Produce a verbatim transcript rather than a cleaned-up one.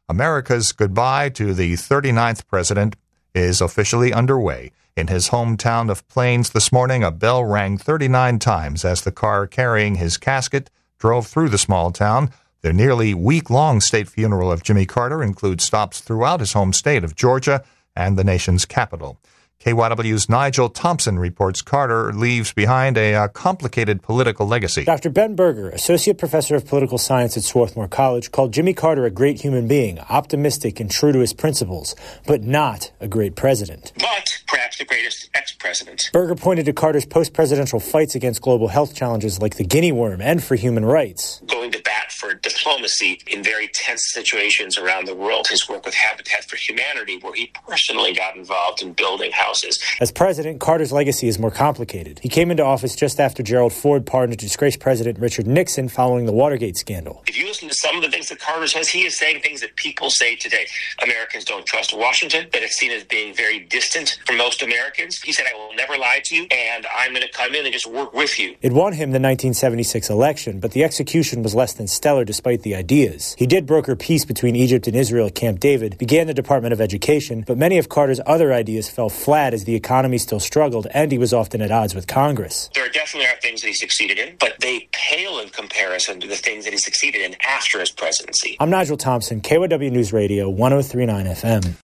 America's goodbye to the thirty-ninth president is officially underway. In his hometown of Plains this morning, a bell rang thirty-nine times as the car carrying his casket drove through the small town. The nearly week-long state funeral of Jimmy Carter includes stops throughout his home state of Georgia and the nation's capital. K Y W's Nigel Thompson reports Carter leaves behind a uh, complicated political legacy. Doctor Ben Berger, associate professor of political science at Swarthmore College, called Jimmy Carter a great human being, optimistic and true to his principles, but not a great president. But perhaps the greatest ex-president. Berger pointed to Carter's post-presidential fights against global health challenges like the guinea worm and for human rights. Going to bat for diplomacy in very tense situations around the world. His work with Habitat for Humanity, where he personally got involved in building houses. As president, Carter's legacy is more complicated. He came into office just after Gerald Ford pardoned disgraced President Richard Nixon following the Watergate scandal. If you listen to some of the things that Carter says, he is saying things that people say today. Americans don't trust Washington, that it's seen as being very distant for most Americans. He said, I will never lie to you, and I'm going to come in and just work with you. It won him the nineteen seventy-six election, but the execution was less than stellar despite the ideas. He did broker peace between Egypt and Israel at Camp David, began the Department of Education, but many of Carter's other ideas fell flat as the economy still struggled, and he was often at odds with Congress. There definitely are things that he succeeded in, but they pale in comparison to the things that he succeeded in after his presidency. I'm Nigel Thompson, K Y W News Radio, one oh three point nine F M.